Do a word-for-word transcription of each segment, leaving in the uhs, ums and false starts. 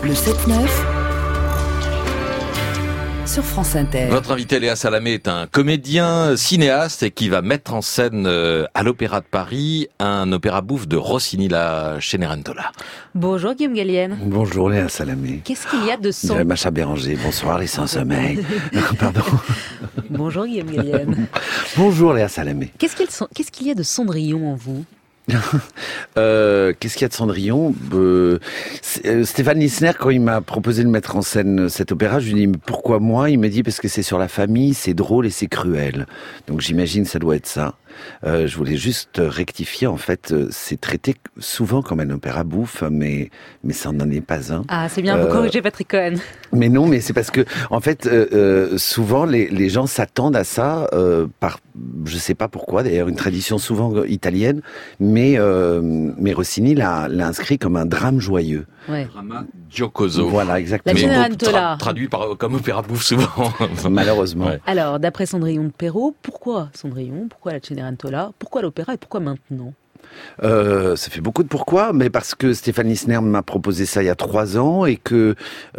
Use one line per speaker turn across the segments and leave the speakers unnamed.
Bleu sept neuf sur France Inter.
Votre invité Léa Salamé est un comédien, cinéaste et qui va mettre en scène euh, à l'Opéra de Paris un opéra bouffe de Rossini, la Cenerentola.
Bonjour Guillaume Gallienne.
Bonjour Léa Salamé.
Qu'est-ce qu'il y a de son...
Dirait Macha Béranger. Bonsoir les sans-sommeil. Pardon.
Bonjour Guillaume Gallienne.
Bonjour Léa Salamé.
Qu'est-ce qu'il, Qu'est-ce qu'il y a de Cendrillon en vous?
euh, Qu'est-ce qu'il y a de Cendrillon? euh, Stéphane Lissner, quand il m'a proposé de mettre en scène cet opéra, je lui ai dit mais pourquoi moi? Il me dit parce que c'est sur la famille, c'est drôle et c'est cruel. Donc j'imagine que ça doit être ça. Euh, je voulais juste rectifier, en fait, c'est traité souvent comme un opéra bouffe, mais mais ça n'en est pas un.
Ah, c'est bien, vous euh, corrigez Patrick Cohen.
Mais non, mais c'est parce que, en fait, euh, euh, souvent les, les gens s'attendent à ça euh, par, je sais pas pourquoi, d'ailleurs une tradition souvent italienne, mais euh, mais Rossini l'a, l'a inscrit comme un drame joyeux.
Ouais.
Drama giocoso.
Voilà, exactement.
La Cenerentola.
Tra- traduit par, comme opéra bouffe souvent.
Malheureusement.
Ouais.
Alors, d'après Cendrillon de Perrault, pourquoi Cendrillon? Pourquoi la Cenerentola? Pourquoi l'opéra et pourquoi maintenant?
Euh, ça fait beaucoup de pourquoi, mais parce que Stéphane Lissner m'a proposé ça il y a trois ans et que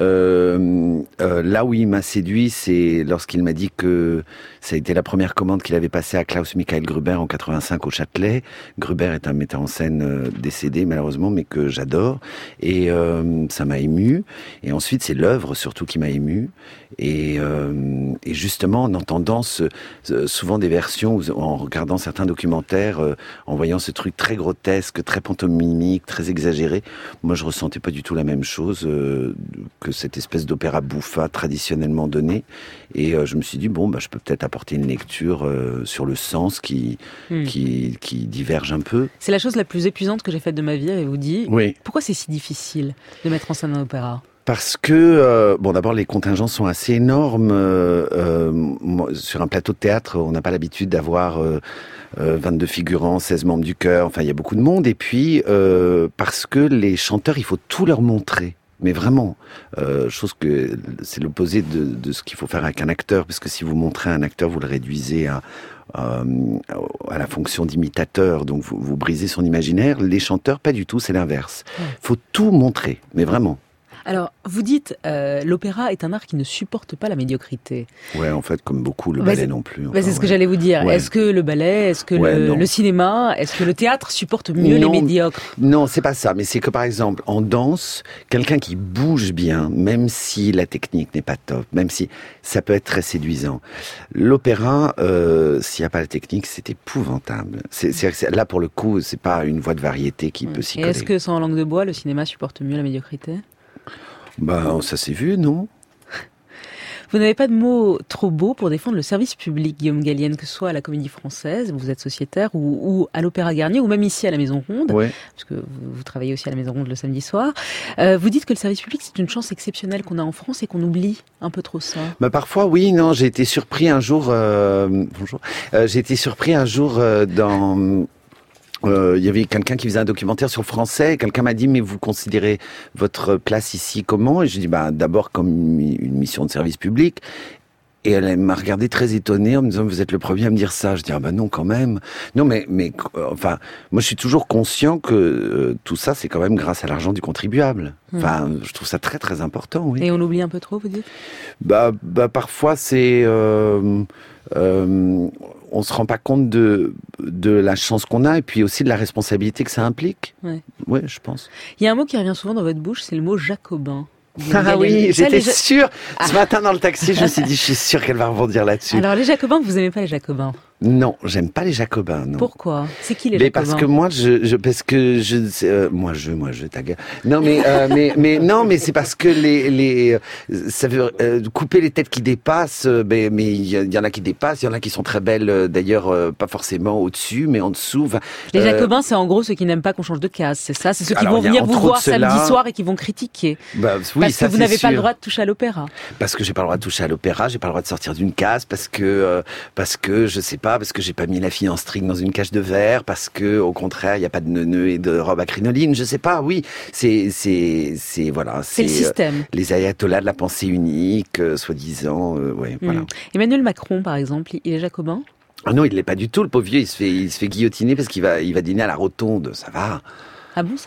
euh, euh, là où il m'a séduit, c'est lorsqu'il m'a dit que ça a été la première commande qu'il avait passée à Klaus Michael Gruber en quatre-vingt-cinq au Châtelet. Gruber est un metteur en scène euh, décédé malheureusement, mais que j'adore et euh, ça m'a ému. Et ensuite, c'est l'œuvre surtout qui m'a ému. Et, euh, et justement, en entendant ce, ce, souvent des versions, en regardant certains documentaires, euh, en voyant ce truc très grotesque, très pantomimique, très exagéré, moi je ressentais pas du tout la même chose euh, que cette espèce d'opéra bouffa traditionnellement donné. Et euh, je me suis dit bon, bah je peux peut-être apporter une lecture euh, sur le sens qui mmh. qui qui diverge un peu.
C'est la chose la plus épuisante que j'ai faite de ma vie, avez-vous dit.
Oui.
Pourquoi c'est si difficile de mettre en scène un opéra?
Parce que, euh, bon, d'abord, les contingents sont assez énormes. Euh, euh, moi, sur un plateau de théâtre, on n'a pas l'habitude d'avoir euh, euh, vingt-deux figurants, seize membres du chœur. Enfin, il y a beaucoup de monde. Et puis, euh, parce que les chanteurs, il faut tout leur montrer. Mais vraiment, euh, chose que c'est l'opposé de, de ce qu'il faut faire avec un acteur. Parce que si vous montrez un acteur, vous le réduisez à... Euh, à la fonction d'imitateur, donc vous, vous brisez son imaginaire. Les chanteurs, pas du tout, c'est l'inverse. Il faut tout montrer, mais vraiment.
Alors, vous dites, euh, l'opéra est un art qui ne supporte pas la médiocrité.
Ouais, en fait, comme beaucoup, le
bah
ballet non plus.
Enfin, bah c'est ce
ouais.
que j'allais vous dire. Ouais. Est-ce que le ballet, est-ce que
ouais,
le, le cinéma, est-ce que le théâtre supporte mieux
non,
les médiocres?
Non, c'est pas ça. Mais c'est que, par exemple, en danse, quelqu'un qui bouge bien, même si la technique n'est pas top, même si ça peut être très séduisant. L'opéra, euh, s'il n'y a pas la technique, c'est épouvantable. C'est, c'est, c'est, là, pour le coup, c'est pas une voix de variété qui ouais. peut s'y
Et
coller.
est-ce que, sans langue de bois, le cinéma supporte mieux la médiocrité?
Bah, ça s'est vu, non?
Vous n'avez pas de mots trop beaux pour défendre le service public, Guillaume Gallienne, que ce soit à la Comédie Française, vous êtes sociétaire, ou, ou à l'Opéra Garnier, ou même ici à la Maison Ronde,
ouais.
parce que vous, vous travaillez aussi à la Maison Ronde le samedi soir. Euh, vous dites que le service public, c'est une chance exceptionnelle qu'on a en France et qu'on oublie un peu trop ça.
Bah parfois, oui, non, j'ai été surpris un jour... Euh, bonjour. Euh, j'ai été surpris un jour euh, dans... Il euh, y avait quelqu'un qui faisait un documentaire sur le français, et quelqu'un m'a dit mais vous considérez votre place ici comment? Et je dis bah d'abord comme une, une mission de service public. Et elle m'a regardé très étonnée en me disant vous êtes le premier à me dire ça. Je dis ah bah non quand même. Non mais mais euh, enfin moi je suis toujours conscient que euh, tout ça c'est quand même grâce à l'argent du contribuable. Enfin mmh. je trouve ça très très important. Oui.
Et on oublie un peu trop, vous dites?
Bah bah parfois c'est euh, euh, on se rend pas compte de de la chance qu'on a et puis aussi de la responsabilité que ça implique.
Ouais.
Ouais, je pense.
Il y a un mot qui revient souvent dans votre bouche, c'est le mot jacobin.
Ah oui, j'étais
ja...
sûre.
Ah.
Ce matin dans le taxi, je me suis dit, je suis sûre qu'elle va rebondir là-dessus.
Alors les jacobins, vous aimez pas les jacobins?
Non, j'aime pas les jacobins. Non.
Pourquoi? C'est qui les
mais
jacobins?
Parce que moi, je, je parce que je, euh, moi, je, moi, je ta gueule. Non, mais, euh, mais, mais non, mais c'est parce que les, les, ça veut euh, couper les têtes qui dépassent. Euh, mais, mais il y, y en a qui dépassent, il y en a qui sont très belles. Euh, d'ailleurs, euh, pas forcément au-dessus, mais en dessous.
Les
euh,
jacobins, c'est en gros ceux qui n'aiment pas qu'on change de case, c'est ça? C'est ceux qui
alors,
vont venir vous voir
ceux-là...
samedi soir et qui vont critiquer.
Bah, oui,
parce
ça,
que vous n'avez
sûr.
pas le droit de toucher à l'opéra.
Parce que j'ai pas le droit de toucher à l'opéra, j'ai pas le droit de sortir d'une case, parce que, euh, parce que je sais pas, parce que j'ai pas mis la fille en string dans une cage de verre, parce que au contraire il y a pas de nœuds et de robe à crinoline, je sais pas. Oui, c'est c'est c'est voilà.
C'est, c'est le système.
Euh, les ayatollahs de la pensée unique, euh, soi-disant. Euh, ouais, mmh. voilà.
Emmanuel Macron, par exemple, il est jacobin?
Ah non, il l'est pas du tout. Le pauvre vieux, il se fait il se fait guillotiner parce qu'il va il va dîner à la Rotonde. Ça va.
Ah bon, ça va?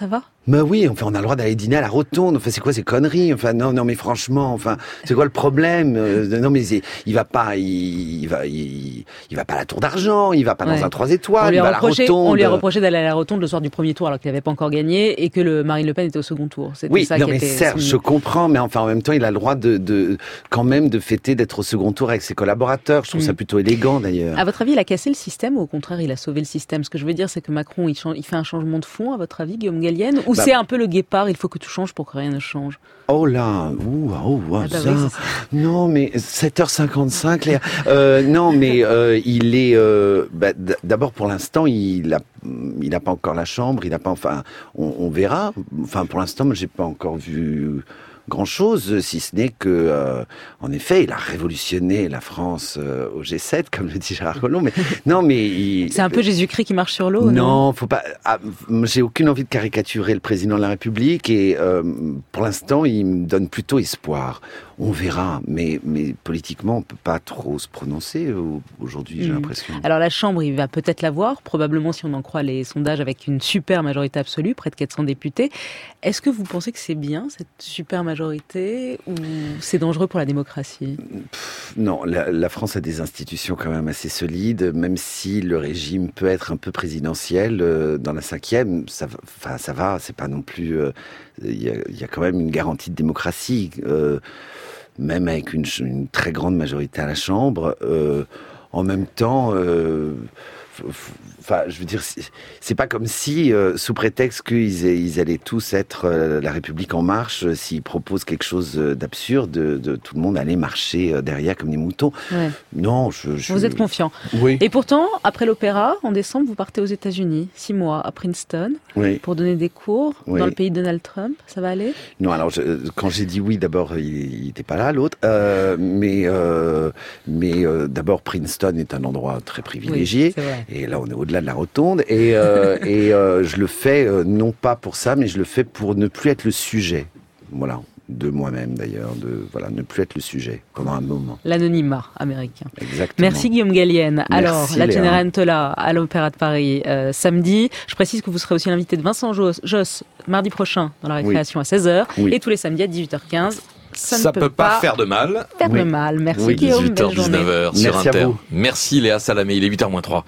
Mais oui, enfin, on a le droit d'aller dîner à la Rotonde. Enfin, c'est quoi ces conneries? Enfin, non, non, mais franchement, enfin, c'est quoi le problème? euh, Non, mais c'est, il va pas, il, il va, il, il va pas à la Tour d'Argent, il va pas
Ouais.
dans un trois étoiles,
On lui,
il
a
va à la
reproché,
Rotonde.
on lui a reproché d'aller à la Rotonde le soir du premier tour alors qu'il n'avait pas encore gagné et que le Marine Le Pen était au second tour. C'était
Oui,
ça
non,
qui
mais
était
certes,
son-
je comprends, mais enfin, en même temps, il a le droit de, de quand même, de fêter d'être au second tour avec ses collaborateurs. Je trouve
Mm.
ça plutôt élégant, d'ailleurs.
À votre avis, il a cassé le système ou au contraire, il a sauvé le système? Ce que je veux dire, c'est que Macron, il, change, il fait un changement de fond, à votre avis, Guillaume Gallienne? Ou
Bah,
c'est un peu le guépard, il faut que tout change pour que rien ne change?
Oh là, ouh, oh, oh,
Ah bah
ça.
oui, c'est ça.
Non, mais sept heures cinquante-cinq, Léa. Euh, non, mais euh, il est. Euh, bah, d- d'abord, pour l'instant, il a, il n'a pas encore la chambre. Il n'a pas. Enfin, on, on verra. Enfin, pour l'instant, moi, j'ai pas encore vu grand chose, si ce n'est que, euh, en effet, il a révolutionné la France euh, au G sept, comme le dit Gérard Collomb. Mais non, mais il,
C'est un peu Jésus-Christ qui marche sur l'eau, non?
non, faut pas. Ah, j'ai aucune envie de caricaturer le président de la République et euh, pour l'instant, il me donne plutôt espoir. On verra, mais mais politiquement, on peut pas trop se prononcer au- aujourd'hui, j'ai
Mm.
l'impression.
Alors la Chambre, il va peut-être l'avoir, probablement si on en croit les sondages, avec une super majorité absolue, près de quatre cents députés. Est-ce que vous pensez que c'est bien, cette super majorité, ou c'est dangereux pour la démocratie?
Non, la, la France a des institutions quand même assez solides, même si le régime peut être un peu présidentiel. Euh, dans la cinquième, ça, va- enfin, ça va, c'est pas non plus. euh, Il y, a, il y a quand même une garantie de démocratie, euh, même avec une, ch- une très grande majorité à la Chambre. Euh, en même temps, euh, f- f- enfin, je veux dire, c'est- c'est pas comme si, euh, sous prétexte qu'ils aient- ils allaient tous être euh, la République en marche, euh, s'ils proposent quelque chose euh, d'absurde, de, de tout le monde aller marcher euh, derrière comme des moutons.
Ouais.
Non, je. je...
Vous êtes confiant.
Oui.
Et pourtant, après l'opéra, en décembre, vous partez aux États-Unis, six mois à Princeton,
Oui.
pour donner des cours
Oui.
dans le pays de Donald Trump. Ça va aller?
Non, alors je- quand j'ai dit oui, d'abord il n'était pas là, l'autre. Euh, mais euh, mais euh, d'abord Princeton est un endroit très privilégié.
Oui, c'est vrai.
Et là, on est au-delà de la rotonde. Et, euh, et euh, je le fais euh, non pas pour ça, mais je le fais pour ne plus être le sujet. Voilà, de moi-même d'ailleurs, de voilà, ne plus être le sujet pendant un moment.
L'anonymat américain.
Exactement.
Merci Guillaume Gallienne. Alors,
Merci,
la
Léa.
Cenerentola à l'Opéra de Paris euh, samedi. Je précise que vous serez aussi l'invité de Vincent Josse, Josse mardi prochain dans la récréation à seize heures
Oui.
et tous les samedis à dix-huit heures quinze. Ça,
Ça
ne
peut pas faire de mal.
faire
Oui.
de mal. Merci
Oui,
Guillaume.
dix-huit heures
belle journée.
dix-neuf heures sur
Merci à
Inter.
vous.
Merci Léa Salamé, il est huit heures moins trois.